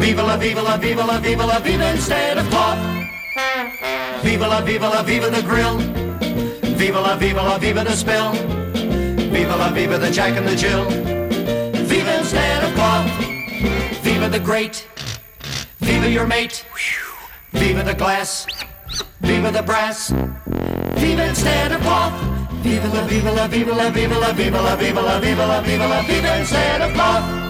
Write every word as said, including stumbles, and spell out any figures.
Viva la viva la viva la viva la viva instead of cloth. Viva la viva la viva the grill. Viva la viva la viva the spill. Viva la viva the Jack and the Jill. Viva instead of cloth. Viva the great. Viva your mate. Viva the glass. Viva the brass. Viva instead of cloth. Viva la viva la viva la viva la viva la viva la viva la viva la viva instead of cloth.